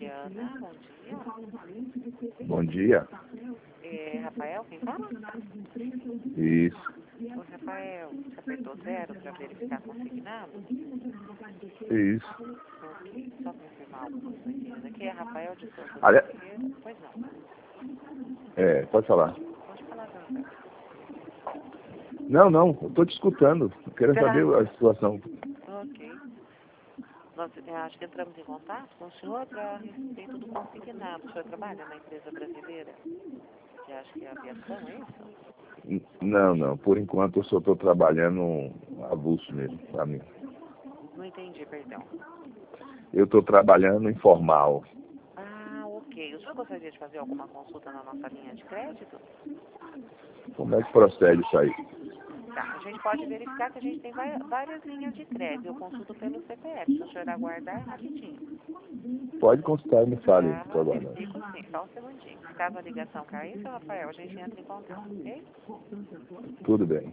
Ana, Bom dia. Rafael, quem fala? Isso. Ô, Rafael, você apertou 0 para verificar consignado? Isso. Só confirmar algumas coisinhas aqui. É Rafael de Souza Olha. Ferreira. Pois não. Pode falar. Pode falar, Rafael. Não, eu tô te escutando. Quero saber a situação. Ok. Nós acho que entramos em contato com o senhor para respeito do consignado. O senhor trabalha na empresa brasileira? Que acho que é a aviação, é isso? Não. Por enquanto eu só estou trabalhando avulso mesmo, para mim. Não entendi, perdão. Eu estou trabalhando informal. Ah, ok. O senhor gostaria de fazer alguma consulta na nossa linha de crédito? Como é que procede isso aí? Tá, a gente pode verificar que a gente tem várias linhas de crédito. Eu consulto pelo CPF. Se o senhor aguardar, é rapidinho. Pode consultar e me fale, Tá, por favor. verifico sim. Só um segundinho. Caso a ligação cair, seu Rafael, a gente entra em contato, ok? Tudo bem.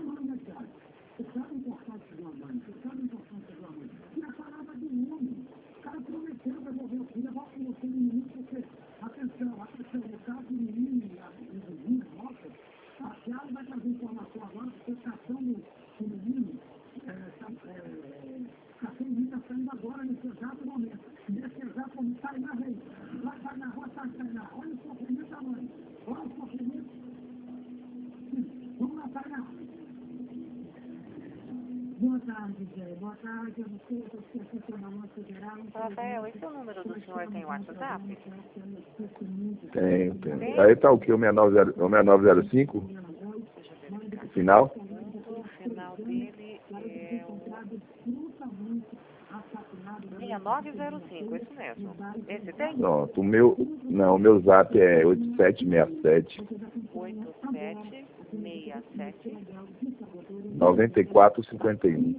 Boa tarde, Zé. Boa tarde. Eu não sei, eu estou aqui na nossa geral. Rafael, esse é o número do senhor tem WhatsApp? Tenho. Aí tá o quê? O 6905? Deixa eu verificar. Final? O final dele é o 6905, isso mesmo. Esse tem? Pronto. O meu zap é 8767 8767 9451.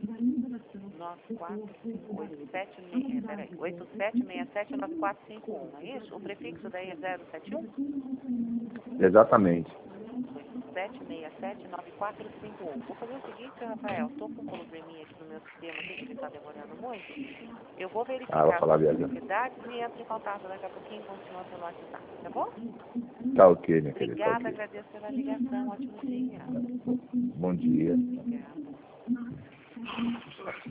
8767-9451, é isso? O prefixo daí é 071? Exatamente. 8767-9451. Vou fazer o seguinte, seu Rafael, estou com um probleminha aqui no meu sistema, aqui, que ele está demorando muito. Eu vou verificar Vou falar as viajando. necessidades e entro em contato daqui a pouquinho com o senhor pelo WhatsApp, tá bom? Tá ok, minha querida. Tá Obrigada, ok. agradeço pela ligação, ótimo dia. Bom dia. Obrigada.